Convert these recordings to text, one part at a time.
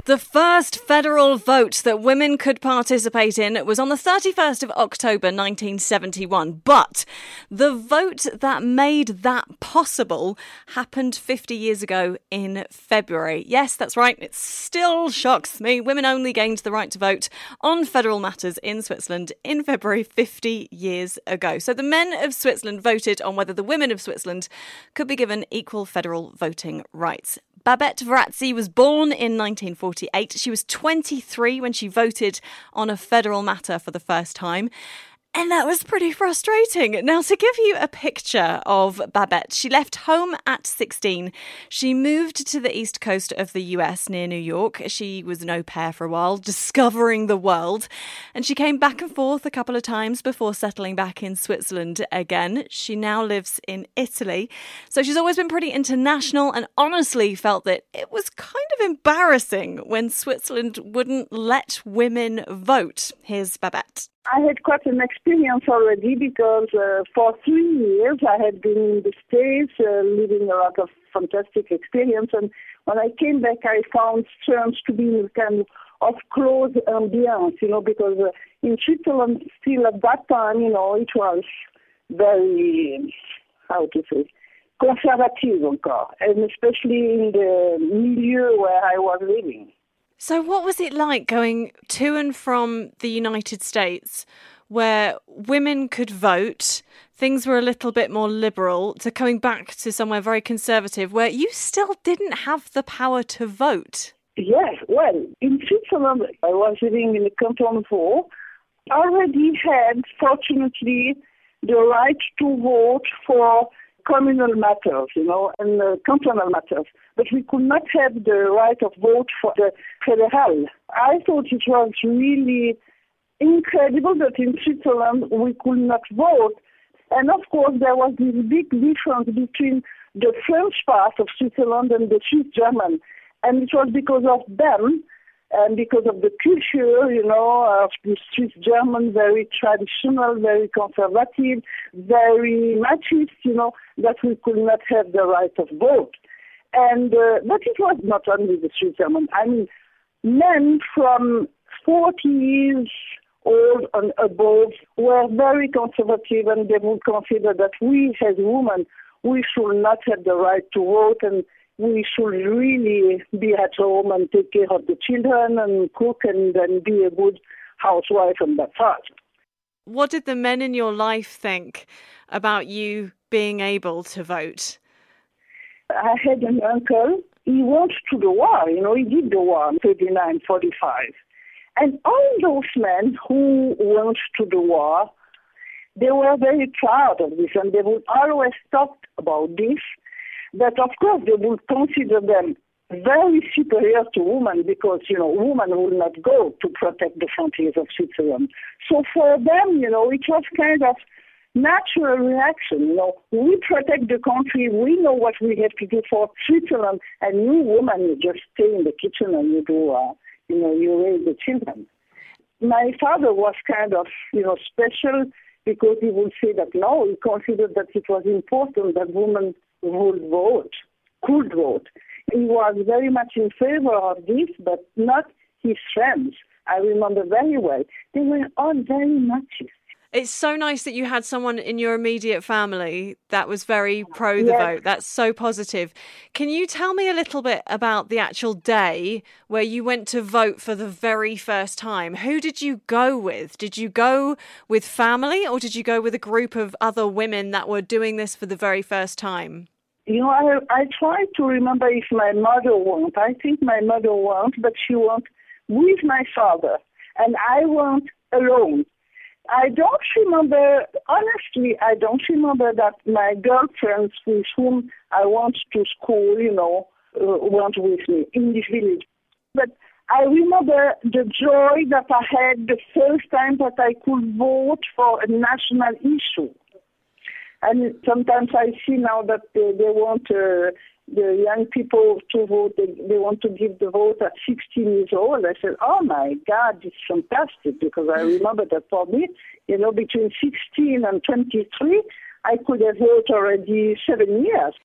The first federal vote that women could participate in was on the 31st of October 1971. But the vote that made that possible happened 50 years ago in February. Yes, that's right. It still shocks me. Women only gained the right to vote on federal matters in Switzerland in February 50 years ago. So the men of Switzerland voted on whether the women of Switzerland could be given equal federal voting rights. Babette Varazzi was born in 1948. She was 23 when she voted on a federal matter for the first time. And that was pretty frustrating. Now, to give you a picture of Babette, she left home at 16. She moved to the east coast of the US near New York. She was an au pair for a while, discovering the world. And she came back and forth a couple of times before settling back in Switzerland again. She now lives in Italy. So she's always been pretty international and honestly felt that it was kind of embarrassing when Switzerland wouldn't let women vote. Here's Babette. I had quite an experience already because for 3 years I had been in the States, living a lot of fantastic experience. And when I came back, I found strange to be in a kind of close ambience, because in Switzerland, still at that time, it was very, conservative encore, and especially in the milieu where I was living. So what was it like going to and from the United States where women could vote, things were a little bit more liberal, to coming back to somewhere very conservative where you still didn't have the power to vote? Yes, well, in Switzerland, I was living in the canton of Vaud, already had, fortunately, the right to vote for communal matters, and cantonal matters. But we could not have the right of vote for the federal. I thought it was really incredible that in Switzerland we could not vote. And of course there was this big difference between the French part of Switzerland and the Swiss German. And it was because of them and because of the culture, of the Swiss German, very traditional, very conservative, very machist, that we could not have the right of vote. And but it was not only the Swiss German. I mean, men from 40 years old and above were very conservative, and they would consider that we as women, we should not have the right to vote, and we should really be at home and take care of the children and cook and then be a good housewife and that's all. What did the men in your life think about you being able to vote? I had an uncle. He went to the war. He did the war in 39, 45. And all those men who went to the war, they were very proud of this, and they would always talk about this, that of course they would consider them very superior to women because, women would not go to protect the frontiers of Switzerland. So for them, it was kind of natural reaction. We protect the country, we know what we have to do for Switzerland, and you women, you just stay in the kitchen and you do, you raise the children. My father was kind of, special because he would say that no, he considered that it was important that women would vote, could vote. He was very much in favor of this, but not his friends. I remember very well. They were all very machist. It's so nice that you had someone in your immediate family that was very pro the vote. That's so positive. Can you tell me a little bit about the actual day where you went to vote for the very first time? Who did you go with? Did you go with family or did you go with a group of other women that were doing this for the very first time? I tried to remember if my mother went. I think my mother went, but she went with my father. And I went alone. I don't remember that my girlfriends with whom I went to school, went with me in this village. But I remember the joy that I had the first time that I could vote for a national issue. And sometimes I see now that they want the young people to vote, they want to give the vote at 16 years old. I said, oh my God, it's fantastic, because I remember that for me, between 16 and 23, I could have voted already 7 years.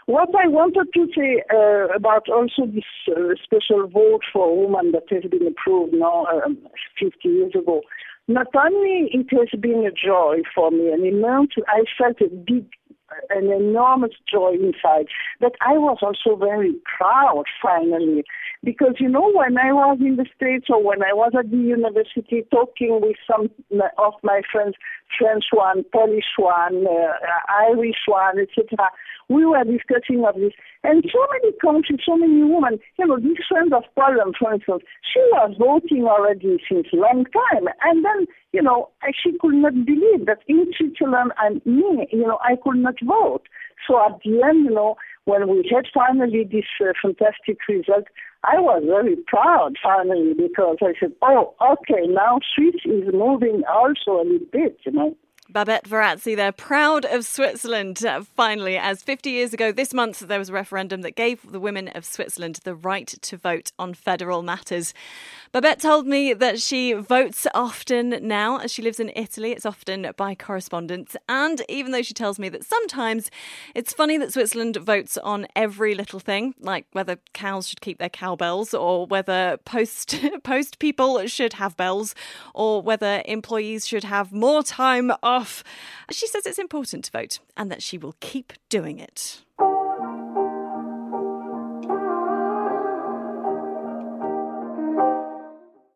What I wanted to say about also this special vote for women that has been approved now 50 years ago, not only it has been a joy for me, I felt an enormous joy inside, but I was also very proud finally, because when I was in the States or when I was at the university talking with some of my friends, French one, Polish one, Irish one, etc., we were discussing of this, and so many countries, so many women, this friend of Poland, for instance, she was voting already since a long time, and then, she could not believe that in Switzerland and me, I could not vote. So at the end, when we had finally this fantastic result, I was very proud finally, because I said, oh, okay, now Swiss is moving also a little bit, Babette Verrazzi there, proud of Switzerland, finally, as 50 years ago this month there was a referendum that gave the women of Switzerland the right to vote on federal matters. Babette told me that she votes often now. As she lives in Italy, it's often by correspondence. And even though she tells me that sometimes it's funny that Switzerland votes on every little thing, like whether cows should keep their cowbells, or whether post people should have bells, or whether employees should have more time off, she says it's important to vote and that she will keep doing it.